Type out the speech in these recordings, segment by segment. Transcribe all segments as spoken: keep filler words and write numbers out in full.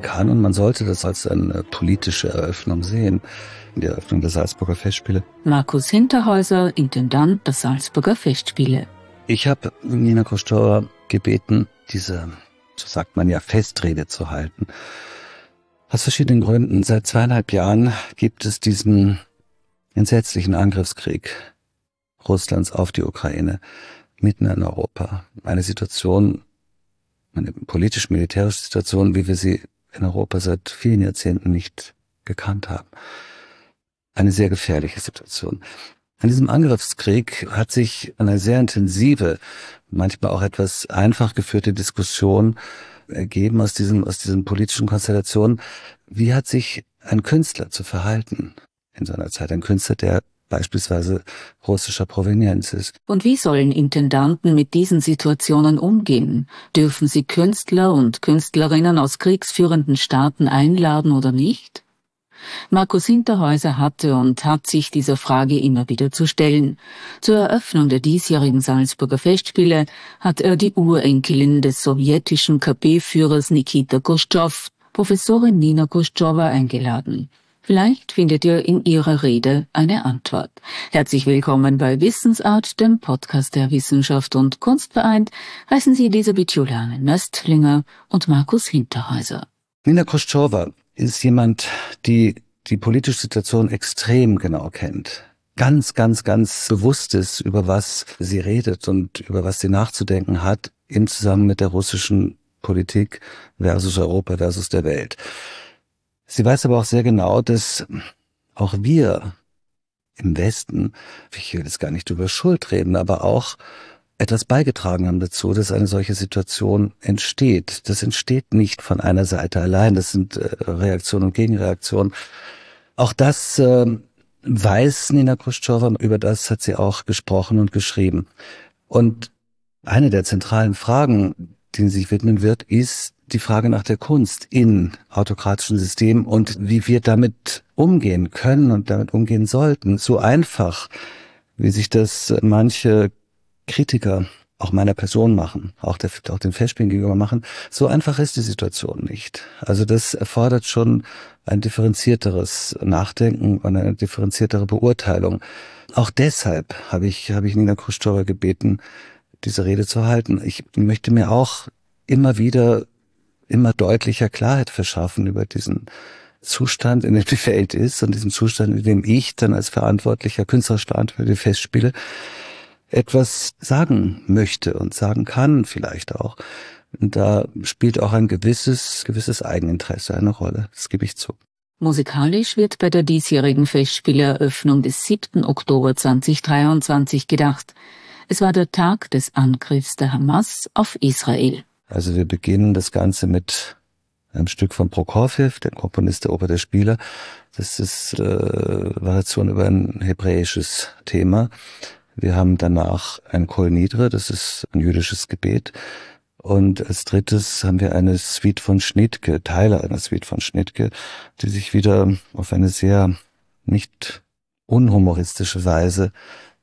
Man kann und man sollte das als eine politische Eröffnung sehen, die Eröffnung der Salzburger Festspiele. Markus Hinterhäuser, Intendant der Salzburger Festspiele. Ich habe Nina Kostowa gebeten, diese, so sagt man ja, Festrede zu halten. Aus verschiedenen Gründen. Seit zweieinhalb Jahren gibt es diesen entsetzlichen Angriffskrieg Russlands auf die Ukraine mitten in Europa. Eine Situation, eine politisch-militärische Situation, wie wir sie in Europa seit vielen Jahrzehnten nicht gekannt haben. Eine sehr gefährliche Situation. An diesem Angriffskrieg hat sich eine sehr intensive, manchmal auch etwas einfach geführte Diskussion ergeben aus diesem, aus diesen politischen Konstellationen. Wie hat sich ein Künstler zu verhalten in so einer Zeit? Ein Künstler, der beispielsweise russischer Provenienz ist. Und wie sollen Intendanten mit diesen Situationen umgehen? Dürfen sie Künstler und Künstlerinnen aus kriegsführenden Staaten einladen oder nicht? Markus Hinterhäuser hatte und hat sich dieser Frage immer wieder zu stellen. Zur Eröffnung der diesjährigen Salzburger Festspiele hat er die Urenkelin des sowjetischen K P-Führers Nikita Chruschtschow, Professorin Nina Kostowa, eingeladen. Vielleicht findet ihr in ihrer Rede eine Antwort. Herzlich willkommen bei Wissensart, dem Podcast der Wissenschaft und Kunst vereint, heißen Sie Elisabeth Juliane Nöstlinger und Markus Hinterhäuser. Nina Kostowa ist jemand, die die politische Situation extrem genau kennt. Ganz, ganz, ganz bewusst ist, über was sie redet und über was sie nachzudenken hat im Zusammenhang mit der russischen Politik versus Europa versus der Welt. Sie weiß aber auch sehr genau, dass auch wir im Westen, ich will jetzt gar nicht über Schuld reden, aber auch etwas beigetragen haben dazu, dass eine solche Situation entsteht. Das entsteht nicht von einer Seite allein, das sind äh, Reaktionen und Gegenreaktionen. Auch das äh, weiß Nina Kostowa, über das hat sie auch gesprochen und geschrieben. Und eine der zentralen Fragen, denen sie sich widmen wird, ist die Frage nach der Kunst in autokratischen Systemen und wie wir damit umgehen können und damit umgehen sollten. So einfach, wie sich das manche Kritiker auch meiner Person machen, auch, der, auch den Festspielen gegenüber machen, so einfach ist die Situation nicht. Also das erfordert schon ein differenzierteres Nachdenken und eine differenziertere Beurteilung. Auch deshalb habe ich, habe ich Nina Kostowa gebeten, diese Rede zu halten. Ich möchte mir auch immer wieder immer deutlicher Klarheit verschaffen über diesen Zustand, in dem die Welt ist und diesen Zustand, in dem ich dann als verantwortlicher, künstlerisch verantwortlicher für die Festspiele etwas sagen möchte und sagen kann vielleicht auch. Und da spielt auch ein gewisses, gewisses Eigeninteresse eine Rolle. Das gebe ich zu. Musikalisch wird bei der diesjährigen Festspieleröffnung des siebten Oktober zweitausenddreiundzwanzig gedacht. Es war der Tag des Angriffs der Hamas auf Israel. Also wir beginnen das Ganze mit einem Stück von Prokofjew, dem Komponist der Oper der Spieler. Das ist äh, Variation über ein hebräisches Thema. Wir haben danach ein Kol Nidre, das ist ein jüdisches Gebet. Und als drittes haben wir eine Suite von Schnittke, Teile einer Suite von Schnittke, die sich wieder auf eine sehr nicht unhumoristische Weise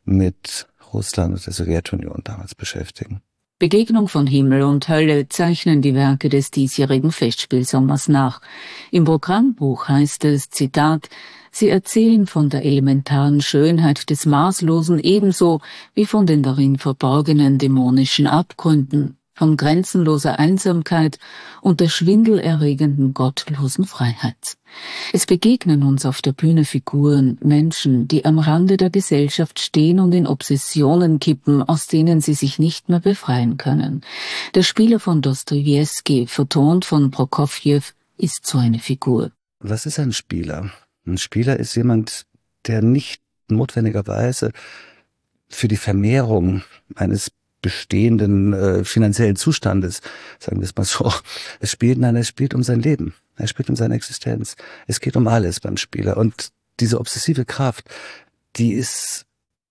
mit Russland und der Sowjetunion damals beschäftigen. Begegnung von Himmel und Hölle zeichnen die Werke des diesjährigen Festspielsommers nach. Im Programmbuch heißt es, Zitat, sie erzählen von der elementaren Schönheit des Maßlosen ebenso wie von den darin verborgenen dämonischen Abgründen, von grenzenloser Einsamkeit und der schwindelerregenden gottlosen Freiheit. Es begegnen uns auf der Bühne Figuren, Menschen, die am Rande der Gesellschaft stehen und in Obsessionen kippen, aus denen sie sich nicht mehr befreien können. Der Spieler von Dostojewski, vertont von Prokofjew, ist so eine Figur. Was ist ein Spieler? Ein Spieler ist jemand, der nicht notwendigerweise für die Vermehrung eines bestehenden äh, finanziellen Zustandes, sagen wir es mal so, es spielt, nein, er spielt um sein Leben, er spielt um seine Existenz. Es geht um alles beim Spieler und diese obsessive Kraft, die ist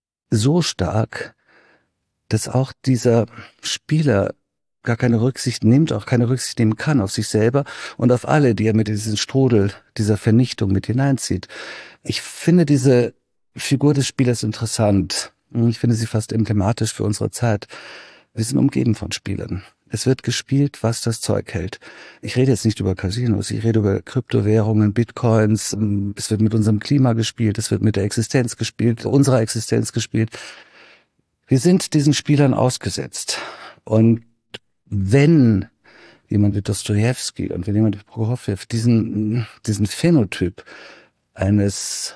so stark, dass auch dieser Spieler gar keine Rücksicht nimmt, auch keine Rücksicht nehmen kann auf sich selber und auf alle, die er mit diesem Strudel dieser Vernichtung mit hineinzieht. Ich finde diese Figur des Spielers interessant. Ich finde sie fast emblematisch für unsere Zeit. Wir sind umgeben von Spielern. Es wird gespielt, was das Zeug hält. Ich rede jetzt nicht über Casinos, ich rede über Kryptowährungen, Bitcoins. Es wird mit unserem Klima gespielt, es wird mit der Existenz gespielt, unserer Existenz gespielt. Wir sind diesen Spielern ausgesetzt. Und wenn jemand wie Dostojewski und wenn jemand wie Prokofjew diesen, diesen Phänotyp eines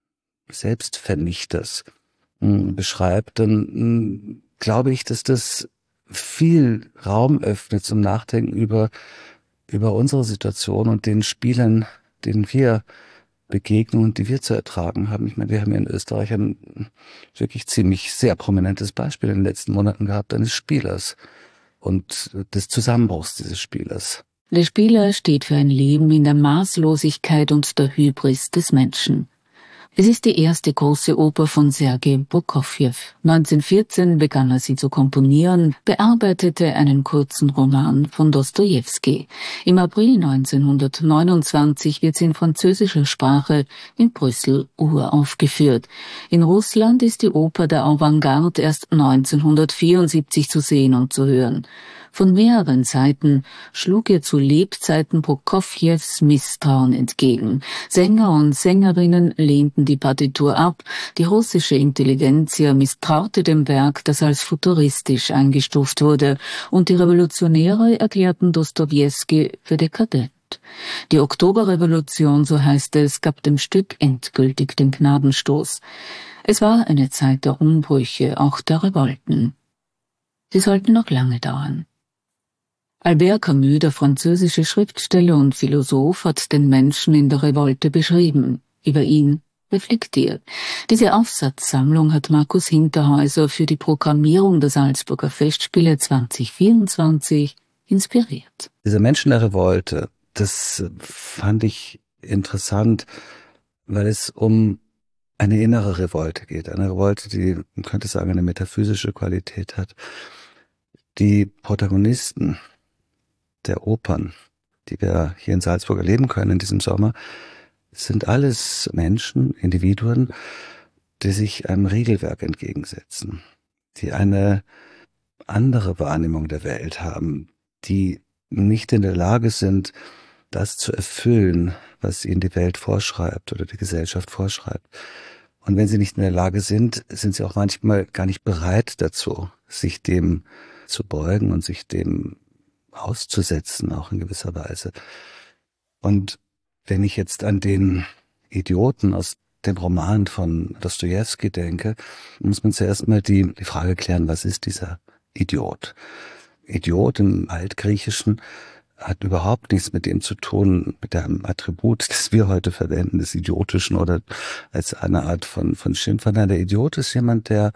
Selbstvernichters mh, beschreibt, dann mh, glaube ich, dass das viel Raum öffnet zum Nachdenken über, über unsere Situation und den Spielern, denen wir begegnen und die wir zu ertragen haben. Ich meine, wir haben ja in Österreich ein wirklich ziemlich sehr prominentes Beispiel in den letzten Monaten gehabt eines Spielers und des Zusammenbruchs dieses Spielers. Der Spieler steht für ein Leben in der Maßlosigkeit und der Hybris des Menschen. Es ist die erste große Oper von Sergei Prokofjew. neunzehnhundertvierzehn begann er sie zu komponieren, bearbeitete einen kurzen Roman von Dostojewski. Im April neunzehnhundertneunundzwanzig wird sie in französischer Sprache in Brüssel uraufgeführt. In Russland ist die Oper der Avantgarde erst neunzehnhundertvierundsiebzig zu sehen und zu hören. Von mehreren Seiten schlug ihr zu Lebzeiten Prokofjews Misstrauen entgegen. Sänger und Sängerinnen lehnten die Partitur ab, die russische Intelligenzia misstraute dem Werk, das als futuristisch eingestuft wurde, und die Revolutionäre erklärten Dostojewski für dekadent. Die Oktoberrevolution, so heißt es, gab dem Stück endgültig den Gnadenstoß. Es war eine Zeit der Umbrüche, auch der Revolten. Sie sollten noch lange dauern. Albert Camus, der französische Schriftsteller und Philosoph, hat den Menschen in der Revolte beschrieben, über ihn reflektiert. Diese Aufsatzsammlung hat Markus Hinterhäuser für die Programmierung der Salzburger Festspiele zwanzig vierundzwanzig inspiriert. Diese Menschen der Revolte, das fand ich interessant, weil es um eine innere Revolte geht. Eine Revolte, die, man könnte sagen, eine metaphysische Qualität hat. Die Protagonisten der Opern, die wir hier in Salzburg erleben können in diesem Sommer, sind alles Menschen, Individuen, die sich einem Regelwerk entgegensetzen, die eine andere Wahrnehmung der Welt haben, die nicht in der Lage sind, das zu erfüllen, was ihnen die Welt vorschreibt oder die Gesellschaft vorschreibt. Und wenn sie nicht in der Lage sind, sind sie auch manchmal gar nicht bereit dazu, sich dem zu beugen und sich dem auszusetzen, auch in gewisser Weise. Und wenn ich jetzt an den Idioten aus dem Roman von Dostojewski denke, muss man zuerst mal die, die Frage klären, was ist dieser Idiot? Idiot im Altgriechischen hat überhaupt nichts mit dem zu tun, mit dem Attribut, das wir heute verwenden, des Idiotischen oder als eine Art von, von Schimpfer. Nein, der Idiot ist jemand, der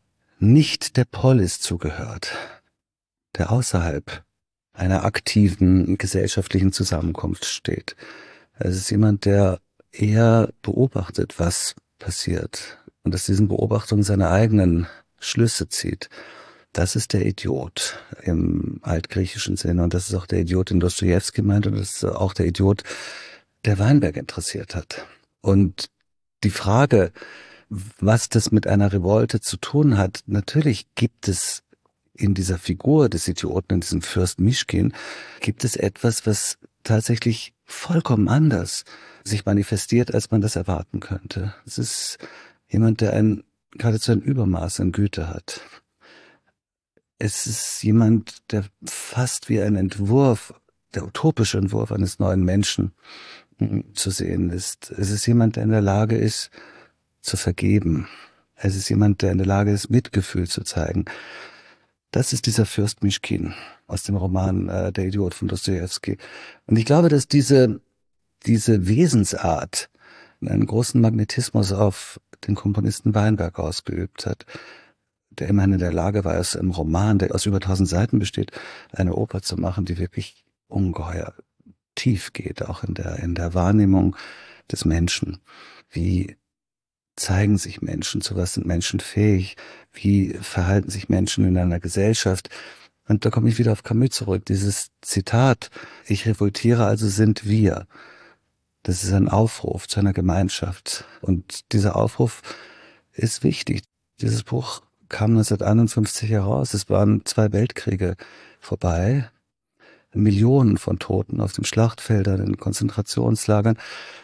nicht der Polis zugehört, der außerhalb einer aktiven gesellschaftlichen Zusammenkunft steht. Es ist jemand, der eher beobachtet, was passiert und aus diesen Beobachtungen seine eigenen Schlüsse zieht. Das ist der Idiot im altgriechischen Sinne und das ist auch der Idiot, den Dostojewski meint und das ist auch der Idiot, der Weinberg interessiert hat. Und die Frage, was das mit einer Revolte zu tun hat, natürlich gibt es in dieser Figur des Idioten, in diesem Fürst Mischkin, gibt es etwas, was tatsächlich vollkommen anders sich manifestiert, als man das erwarten könnte. Es ist jemand, der ein geradezu ein Übermaß an Güte hat. Es ist jemand, der fast wie ein Entwurf, der utopische Entwurf eines neuen Menschen zu sehen ist. Es ist jemand, der in der Lage ist, zu vergeben. Es ist jemand, der in der Lage ist, Mitgefühl zu zeigen. Das ist dieser Fürst Mischkin aus dem Roman äh, Der Idiot von Dostojewski. Und ich glaube, dass diese, diese Wesensart einen großen Magnetismus auf den Komponisten Weinberg ausgeübt hat, der immerhin in der Lage war, aus einem Roman, der aus über tausend Seiten besteht, eine Oper zu machen, die wirklich ungeheuer tief geht, auch in der, in der Wahrnehmung des Menschen. Wie zeigen sich Menschen, zu was sind Menschen fähig, wie verhalten sich Menschen in einer Gesellschaft. Und da komme ich wieder auf Camus zurück, dieses Zitat, ich revoltiere, also sind wir. Das ist ein Aufruf zu einer Gemeinschaft. Und dieser Aufruf ist wichtig. Dieses Buch kam neunzehnhunderteinundfünfzig heraus. Es waren zwei Weltkriege vorbei. Millionen von Toten auf den Schlachtfeldern, in Konzentrationslagern.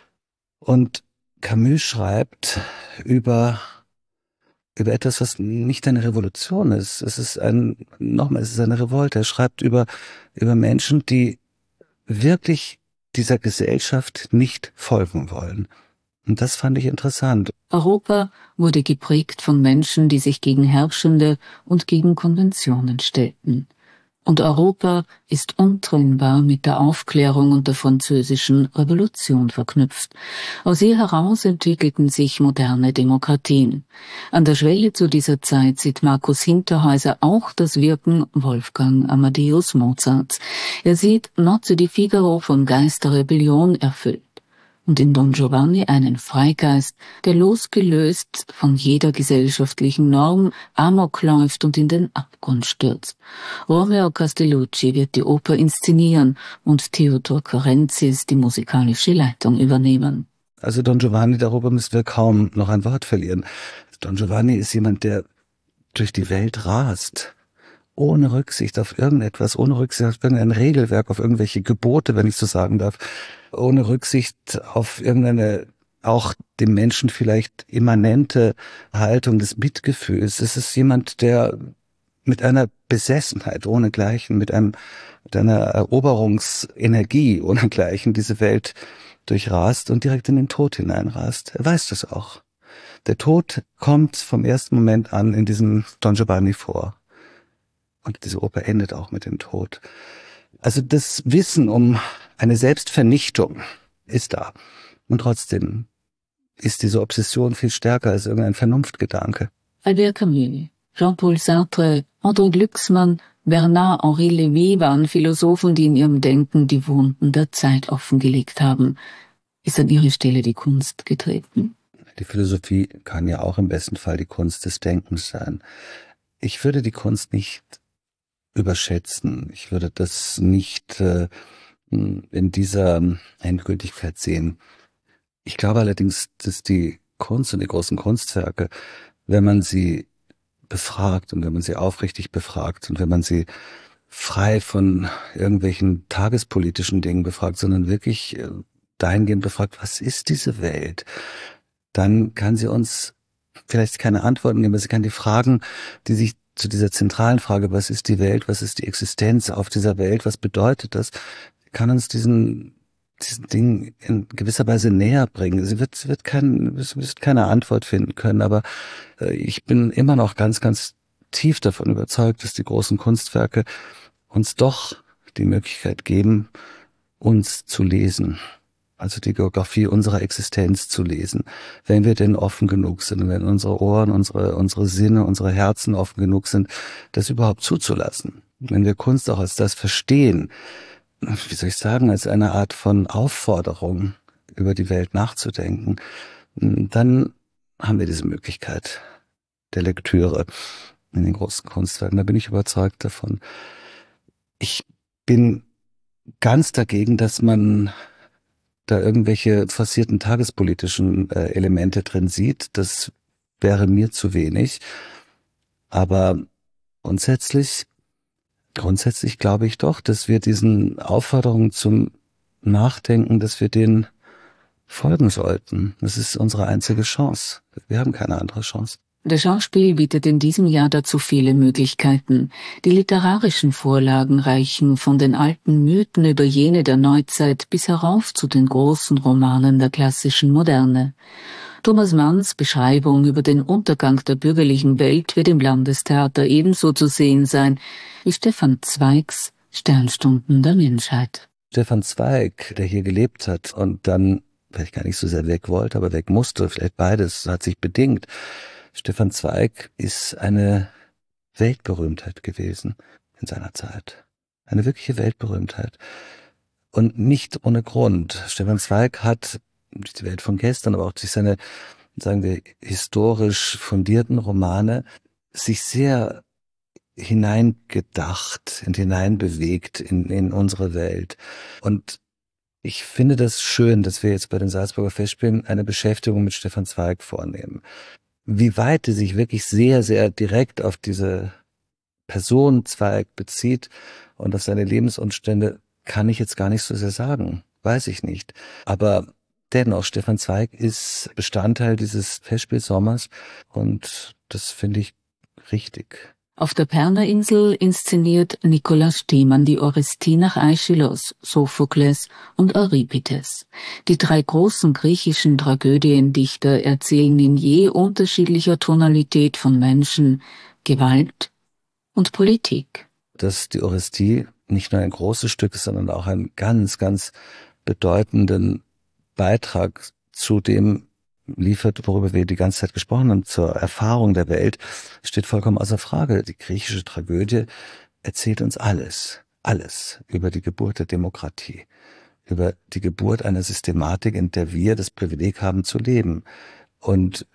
Und Camus schreibt über, über etwas, was nicht eine Revolution ist. Es ist ein, nochmal, es ist eine Revolte. Er schreibt über, über Menschen, die wirklich dieser Gesellschaft nicht folgen wollen. Und das fand ich interessant. Europa wurde geprägt von Menschen, die sich gegen Herrschende und gegen Konventionen stellten. Und Europa ist untrennbar mit der Aufklärung und der französischen Revolution verknüpft. Aus ihr heraus entwickelten sich moderne Demokratien. An der Schwelle zu dieser Zeit sieht Markus Hinterhäuser auch das Wirken Wolfgang Amadeus Mozarts. Er sieht Nozze di Figaro vom Geist der Rebellion erfüllt. Und in Don Giovanni einen Freigeist, der losgelöst von jeder gesellschaftlichen Norm Amok läuft und in den Abgrund stürzt. Romeo Castellucci wird die Oper inszenieren und Theodor Karenzis die musikalische Leitung übernehmen. Also Don Giovanni, darüber müssen wir kaum noch ein Wort verlieren. Don Giovanni ist jemand, der durch die Welt rast. Ohne Rücksicht auf irgendetwas, ohne Rücksicht auf irgendein Regelwerk, auf irgendwelche Gebote, wenn ich so sagen darf, ohne Rücksicht auf irgendeine auch dem Menschen vielleicht immanente Haltung des Mitgefühls. Es ist jemand, der mit einer Besessenheit ohnegleichen, mit einem, mit einer Eroberungsenergie ohnegleichen diese Welt durchrast und direkt in den Tod hineinrast. Er weiß das auch. Der Tod kommt vom ersten Moment an in diesem Don Giovanni vor. Und diese Oper endet auch mit dem Tod. Also das Wissen um eine Selbstvernichtung ist da. Und trotzdem ist diese Obsession viel stärker als irgendein Vernunftgedanke. Albert Camus, Jean-Paul Sartre, André Glückmann, Bernard-Henri Lévy waren Philosophen, die in ihrem Denken die Wunden der Zeit offengelegt haben. Ist an ihre Stelle die Kunst getreten? Die Philosophie kann ja auch im besten Fall die Kunst des Denkens sein. Ich würde die Kunst nicht überschätzen. Ich würde das nicht äh, in dieser Endgültigkeit sehen. Ich glaube allerdings, dass die Kunst und die großen Kunstwerke, wenn man sie befragt und wenn man sie aufrichtig befragt und wenn man sie frei von irgendwelchen tagespolitischen Dingen befragt, sondern wirklich äh, dahingehend befragt, was ist diese Welt? Dann kann sie uns vielleicht keine Antworten geben, aber sie kann die Fragen, die sich zu dieser zentralen Frage, was ist die Welt, was ist die Existenz auf dieser Welt, was bedeutet das, kann uns diesen, diesen Ding in gewisser Weise näher bringen. Sie wird, sie wird, kein, sie wird keine Antwort finden können, aber äh, ich bin immer noch ganz, ganz tief davon überzeugt, dass die großen Kunstwerke uns doch die Möglichkeit geben, uns zu lesen. Also die Geografie unserer Existenz zu lesen, wenn wir denn offen genug sind, wenn unsere Ohren, unsere, unsere Sinne, unsere Herzen offen genug sind, das überhaupt zuzulassen. Wenn wir Kunst auch als das verstehen, wie soll ich sagen, als eine Art von Aufforderung, über die Welt nachzudenken, dann haben wir diese Möglichkeit der Lektüre in den großen Kunstwerken. Da bin ich überzeugt davon. Ich bin ganz dagegen, dass man da irgendwelche forcierten tagespolitischen äh, Elemente drin sieht. Das wäre mir zu wenig. Aber grundsätzlich, grundsätzlich glaube ich doch, dass wir diesen Aufforderungen zum Nachdenken, dass wir denen folgen sollten. Das ist unsere einzige Chance. Wir haben keine andere Chance. Das Schauspiel bietet in diesem Jahr dazu viele Möglichkeiten. Die literarischen Vorlagen reichen von den alten Mythen über jene der Neuzeit bis herauf zu den großen Romanen der klassischen Moderne. Thomas Manns Beschreibung über den Untergang der bürgerlichen Welt wird im Landestheater ebenso zu sehen sein wie Stefan Zweigs Sternstunden der Menschheit. Stefan Zweig, der hier gelebt hat und dann vielleicht gar nicht so sehr weg wollte, aber weg musste, vielleicht beides, hat sich bedingt. Stefan Zweig ist eine Weltberühmtheit gewesen in seiner Zeit. Eine wirkliche Weltberühmtheit. Und nicht ohne Grund. Stefan Zweig hat durch die Welt von gestern, aber auch durch seine, sagen wir, historisch fundierten Romane sich sehr hineingedacht und hineinbewegt in, in unsere Welt. Und ich finde das schön, dass wir jetzt bei den Salzburger Festspielen eine Beschäftigung mit Stefan Zweig vornehmen. wie weit die sich wirklich sehr, sehr direkt auf diese Personenzweig bezieht und auf seine Lebensumstände, kann ich jetzt gar nicht so sehr sagen. Weiß ich nicht. Aber dennoch, Stefan Zweig ist Bestandteil dieses Festspielsommers und das finde ich richtig. Auf der Pernerinsel inszeniert Nikolaus Stehmann die Orestie nach Aeschylus, Sophokles und Euripides. Die drei großen griechischen Tragödiendichter erzählen in je unterschiedlicher Tonalität von Menschen, Gewalt und Politik. Dass die Orestie nicht nur ein großes Stück ist, sondern auch einen ganz, ganz bedeutenden Beitrag zu dem liefert, worüber wir die ganze Zeit gesprochen haben, zur Erfahrung der Welt, steht vollkommen außer Frage. Die griechische Tragödie erzählt uns alles, alles über die Geburt der Demokratie, über die Geburt einer Systematik, in der wir das Privileg haben zu leben. Und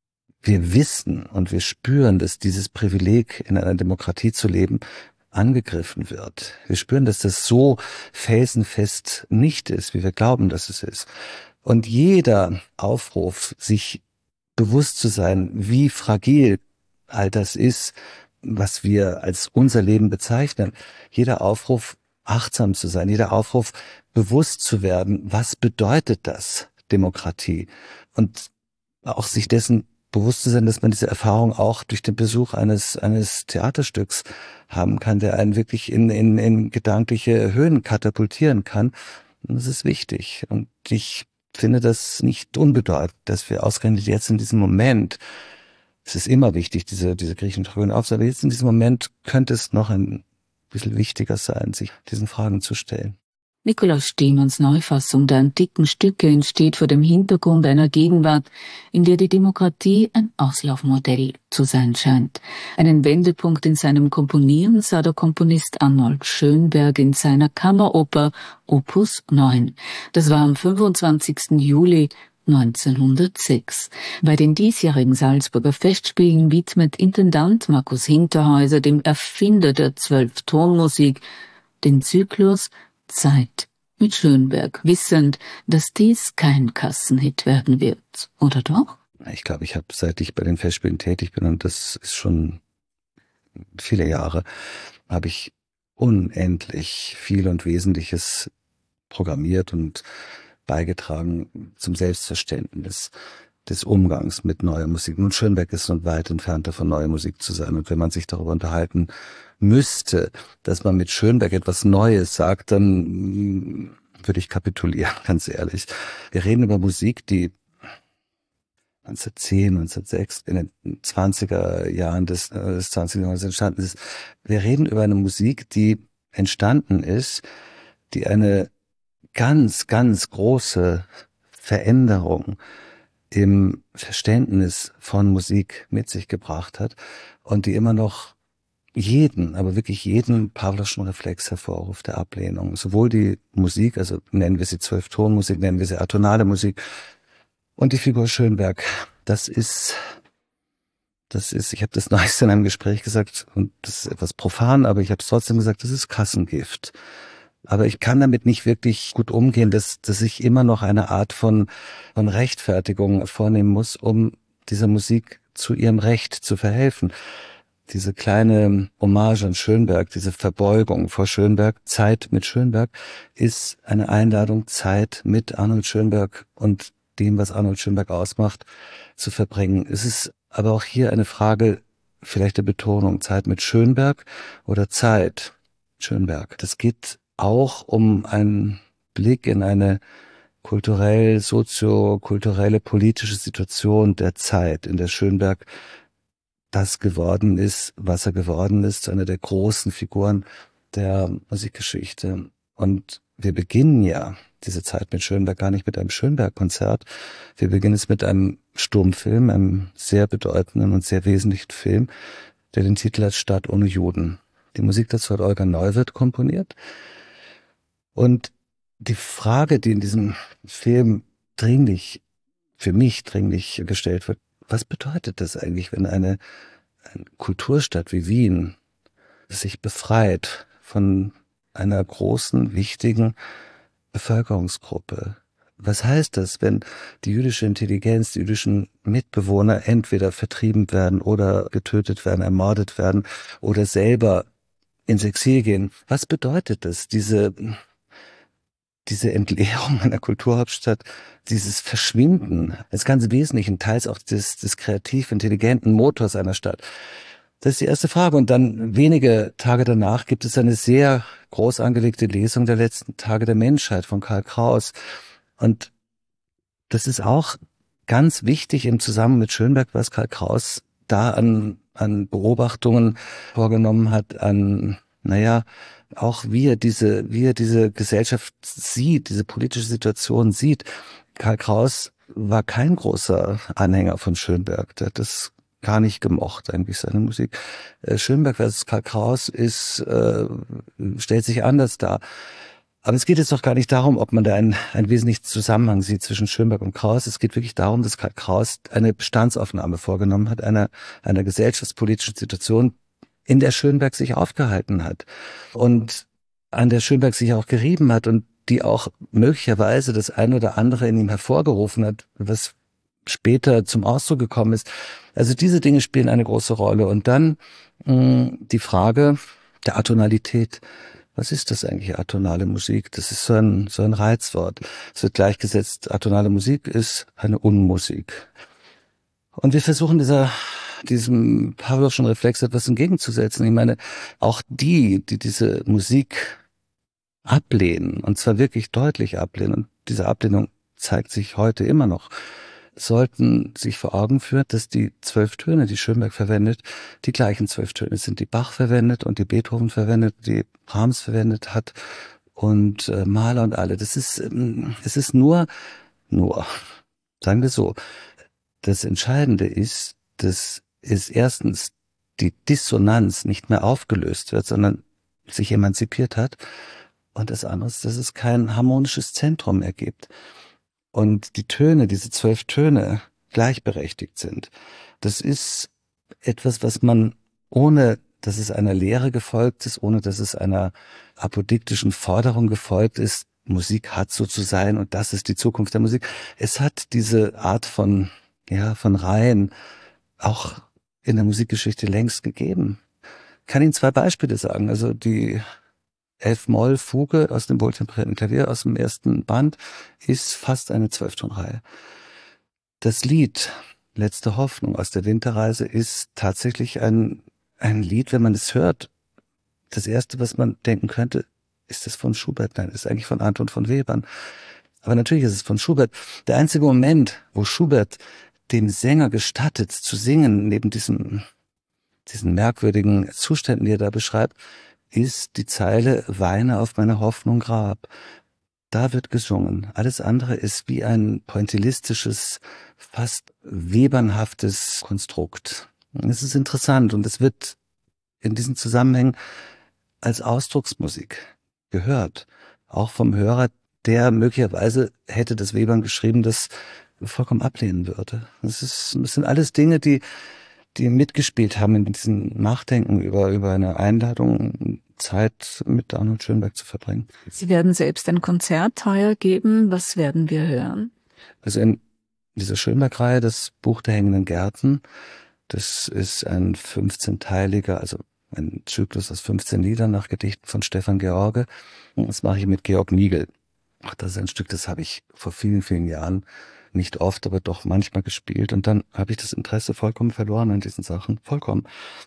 wir wissen und wir spüren, dass dieses Privileg, in einer Demokratie zu leben, angegriffen wird. Wir spüren, dass das so felsenfest nicht ist, wie wir glauben, dass es ist. Und jeder Aufruf, sich bewusst zu sein, wie fragil all das ist, was wir als unser Leben bezeichnen, jeder Aufruf, achtsam zu sein, jeder Aufruf, bewusst zu werden, was bedeutet das, Demokratie? Und auch sich dessen bewusst zu sein, dass man diese Erfahrung auch durch den Besuch eines eines Theaterstücks haben kann, der einen wirklich in in in gedankliche Höhen katapultieren kann. Und das ist wichtig. Und ich finde das nicht unbedeutend, dass wir ausgerechnet jetzt in diesem Moment, es ist immer wichtig, diese diese griechischen Tragödien aufzunehmen, aber jetzt in diesem Moment könnte es noch ein bisschen wichtiger sein, sich diesen Fragen zu stellen. Nikolaus Stehmanns Neufassung der antiken Stücke entsteht vor dem Hintergrund einer Gegenwart, in der die Demokratie ein Auslaufmodell zu sein scheint. Einen Wendepunkt in seinem Komponieren sah der Komponist Arnold Schönberg in seiner Kammeroper Opus neun. Das war am fünfundzwanzigsten Juli neunzehnhundertsechs. Bei den diesjährigen Salzburger Festspielen widmet Intendant Markus Hinterhäuser, dem Erfinder der Zwölftonmusik, den Zyklus Zeit mit Schönberg, wissend, dass dies kein Kassenhit werden wird, oder doch? Ich glaube, ich habe, seit ich bei den Festspielen tätig bin, und das ist schon viele Jahre, habe ich unendlich viel und Wesentliches programmiert und beigetragen zum Selbstverständnis des Umgangs mit neuer Musik. Nun, Schönberg ist so weit entfernt davon, neue Musik zu sein. Und wenn man sich darüber unterhalten müsste, dass man mit Schönberg etwas Neues sagt, dann würde ich kapitulieren, ganz ehrlich. Wir reden über Musik, die neunzehnhundertzehn, neunzehnhundertsechs, in den zwanziger Jahren des, des zwanzigsten Jahrhunderts entstanden ist. Wir reden über eine Musik, die entstanden ist, die eine ganz, ganz große Veränderung im Verständnis von Musik mit sich gebracht hat und die immer noch jeden, aber wirklich jeden Pawlowschen Reflex hervorruft der Ablehnung. Sowohl die Musik, also nennen wir sie Zwölftonmusik, nennen wir sie atonale Musik, und die Figur Schönberg. Das ist, das ist, ich habe das neueste in einem Gespräch gesagt, und das ist etwas profan, aber ich habe es trotzdem gesagt, das ist Kassengift. Aber ich kann damit nicht wirklich gut umgehen, dass, dass ich immer noch eine Art von, von Rechtfertigung vornehmen muss, um dieser Musik zu ihrem Recht zu verhelfen. Diese kleine Hommage an Schönberg, diese Verbeugung vor Schönberg, Zeit mit Schönberg, ist eine Einladung, Zeit mit Arnold Schönberg und dem, was Arnold Schönberg ausmacht, zu verbringen. Es ist aber auch hier eine Frage vielleicht der Betonung, Zeit mit Schönberg oder Zeit Schönberg. Das geht auch um einen Blick in eine kulturell, soziokulturelle, politische Situation der Zeit, in der Schönberg das geworden ist, was er geworden ist, zu einer der großen Figuren der Musikgeschichte. Und wir beginnen ja diese Zeit mit Schönberg gar nicht mit einem Schönberg-Konzert. Wir beginnen es mit einem Stummfilm, einem sehr bedeutenden und sehr wesentlichen Film, der den Titel hat Stadt ohne Juden. Die Musik dazu hat Olga Neuwirth komponiert. Und die Frage, die in diesem Film dringlich, für mich dringlich gestellt wird, was bedeutet das eigentlich, wenn eine, eine Kulturstadt wie Wien sich befreit von einer großen, wichtigen Bevölkerungsgruppe? Was heißt das, wenn die jüdische Intelligenz, die jüdischen Mitbewohner entweder vertrieben werden oder getötet werden, ermordet werden oder selber ins Exil gehen? Was bedeutet das, diese, diese Entleerung einer Kulturhauptstadt, dieses Verschwinden, des ganz Wesentlichen, teils auch des, des kreativ intelligenten Motors einer Stadt? Das ist die erste Frage. Und dann wenige Tage danach gibt es eine sehr groß angelegte Lesung der letzten Tage der Menschheit von Karl Kraus. Und das ist auch ganz wichtig im Zusammenhang mit Schönberg, was Karl Kraus da an, an Beobachtungen vorgenommen hat, an, naja, auch wie er diese, wie er diese Gesellschaft sieht, diese politische Situation sieht. Karl Kraus war kein großer Anhänger von Schönberg. Der hat das gar nicht gemocht, eigentlich seine Musik. Schönberg versus Karl Kraus ist, äh, stellt sich anders dar. Aber es geht jetzt doch gar nicht darum, ob man da einen, einen wesentlichen Zusammenhang sieht zwischen Schönberg und Kraus. Es geht wirklich darum, dass Karl Kraus eine Bestandsaufnahme vorgenommen hat, einer, einer gesellschaftspolitischen Situation, in der Schönberg sich aufgehalten hat und an der Schönberg sich auch gerieben hat und die auch möglicherweise das eine oder andere in ihm hervorgerufen hat, was später zum Ausdruck gekommen ist. Also diese Dinge spielen eine große Rolle. Und dann mh, die Frage der Atonalität. Was ist das eigentlich, atonale Musik? Das ist so ein, so ein Reizwort. Es wird gleichgesetzt, atonale Musik ist eine Unmusik. Und wir versuchen dieser, diesem Pavlovschen Reflex etwas entgegenzusetzen. Ich meine, auch die, die diese Musik ablehnen, und zwar wirklich deutlich ablehnen, und diese Ablehnung zeigt sich heute immer noch, sollten sich vor Augen führen, dass die zwölf Töne, die Schönberg verwendet, die gleichen zwölf Töne sind, die Bach verwendet und die Beethoven verwendet, die Brahms verwendet hat und äh, Mahler und alle. Das ist, ähm, es ist nur, nur, sagen wir so, das Entscheidende ist, dass es erstens die Dissonanz nicht mehr aufgelöst wird, sondern sich emanzipiert hat, und das andere ist, dass es kein harmonisches Zentrum mehr gibt. Und die Töne, diese zwölf Töne, gleichberechtigt sind. Das ist etwas, was man, ohne dass es einer Lehre gefolgt ist, ohne dass es einer apodiktischen Forderung gefolgt ist, Musik hat so zu sein und das ist die Zukunft der Musik. Es hat diese Art von, ja, von Reihen auch in der Musikgeschichte längst gegeben. Ich kann Ihnen zwei Beispiele sagen. Also die Elf-Moll-Fuge aus dem wohltemperierten Klavier aus dem ersten Band ist fast eine Zwölftonreihe. Das Lied Letzte Hoffnung aus der Winterreise ist tatsächlich ein, ein Lied, wenn man es hört. Das erste, was man denken könnte, ist es von Schubert? Nein, ist eigentlich von Anton von Webern. Aber natürlich ist es von Schubert. Der einzige Moment, wo Schubert dem Sänger gestattet zu singen, neben diesem, diesen merkwürdigen Zuständen, die er da beschreibt, ist die Zeile Weine auf meiner Hoffnung Grab. Da wird gesungen. Alles andere ist wie ein pointillistisches, fast webernhaftes Konstrukt. Es ist interessant und es wird in diesen Zusammenhängen als Ausdrucksmusik gehört. Auch vom Hörer, der möglicherweise hätte das Webern geschrieben, das vollkommen ablehnen würde. Das ist, das sind alles Dinge, die die mitgespielt haben in diesem Nachdenken über, über eine Einladung, Zeit mit Arnold Schönberg zu verbringen. Sie werden selbst ein Konzert heuer geben. Was werden wir hören? Also in dieser Schönberg-Reihe, das Buch der hängenden Gärten, das ist ein fünfzehnteiliger, also ein Zyklus aus fünfzehn Liedern nach Gedichten von Stefan George. Und das mache ich mit Georg Miegel. Ach, das ist ein Stück, das habe ich vor vielen, vielen Jahren nicht oft, aber doch manchmal gespielt. Und dann habe ich das Interesse vollkommen verloren an diesen Sachen. Vollkommen.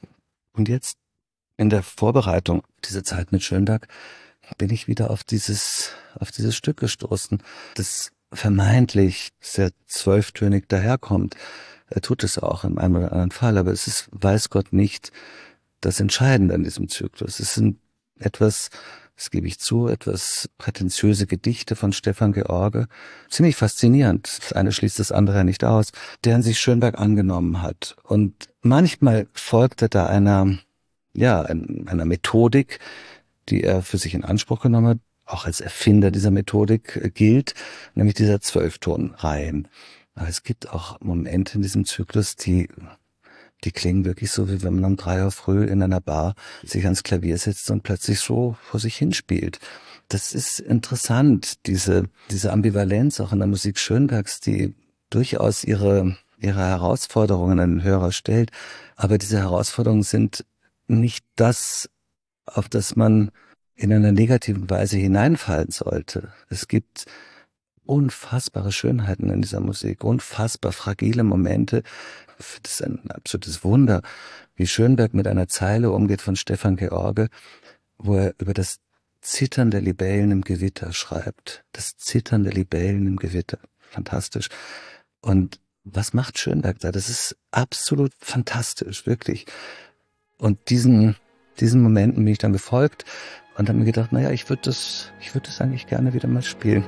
Und jetzt in der Vorbereitung dieser Zeit mit Schönberg bin ich wieder auf dieses, auf dieses Stück gestoßen, das vermeintlich sehr zwölftönig daherkommt. Er tut es auch in einem oder anderen Fall, aber es ist, weiß Gott, nicht das Entscheidende an diesem Zyklus. Es sind etwas, das gebe ich zu, etwas prätentiöse Gedichte von Stefan George. Ziemlich faszinierend. Das eine schließt das andere ja nicht aus, deren sich Schönberg angenommen hat. Und manchmal folgt er da einer, ja, einer Methodik, die er für sich in Anspruch genommen hat, auch als Erfinder dieser Methodik gilt, nämlich dieser Zwölftonreihen. Aber es gibt auch Momente in diesem Zyklus, die die klingen wirklich so, wie wenn man um drei Uhr früh in einer Bar sich ans Klavier setzt und plötzlich so vor sich hinspielt. Das ist interessant, diese, diese Ambivalenz auch in der Musik Schönbergs, die durchaus ihre, ihre Herausforderungen an den Hörer stellt. Aber diese Herausforderungen sind nicht das, auf das man in einer negativen Weise hineinfallen sollte. Es gibt unfassbare Schönheiten in dieser Musik, unfassbar fragile Momente. Das ist ein absolutes Wunder, wie Schönberg mit einer Zeile umgeht von Stefan George, wo er über das Zittern der Libellen im Gewitter schreibt. Das Zittern der Libellen im Gewitter. Fantastisch. Und was macht Schönberg da? Das ist absolut fantastisch, wirklich. Und diesen, diesen Momenten bin ich dann befolgt und habe mir gedacht, naja, ich würde das, ich würde das eigentlich gerne wieder mal spielen.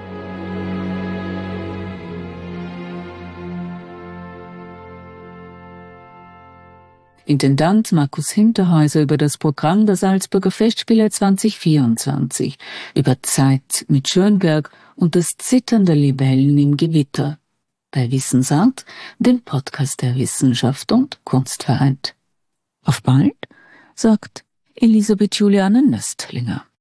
Intendant Markus Hinterhäuser über das Programm der Salzburger Festspiele zwanzig vierundzwanzig, über Zeit mit Schönberg und das Zittern der Libellen im Gewitter. Bei Wissensart, dem Podcast der Wissenschaft und Kunst vereint. Auf bald, sagt Elisabeth Juliane Nöstlinger.